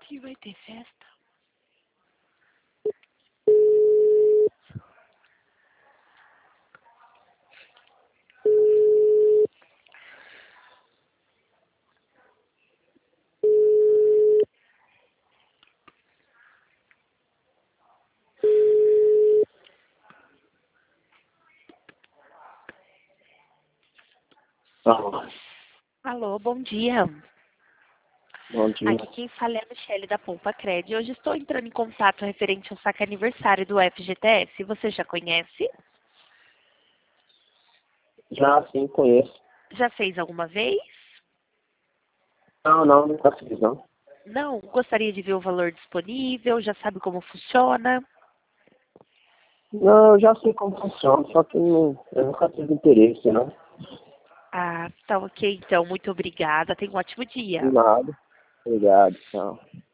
Que vai ter festa? Alô, Alô, bom dia. bom dia. Aqui quem fala é a Michelle da Pompa Cred. Hoje estou entrando em contato referente ao saque aniversário do FGTS. Você já conhece? Já sim, conheço. Já fez alguma vez? Não, nunca fiz, não. Não? Gostaria de ver o valor disponível? Já sabe como funciona? Não, eu já sei como funciona, só que eu nunca tive interesse, não. Ah, tá ok então. Muito obrigada. Tenha um ótimo dia. De nada. Obrigado, tchau.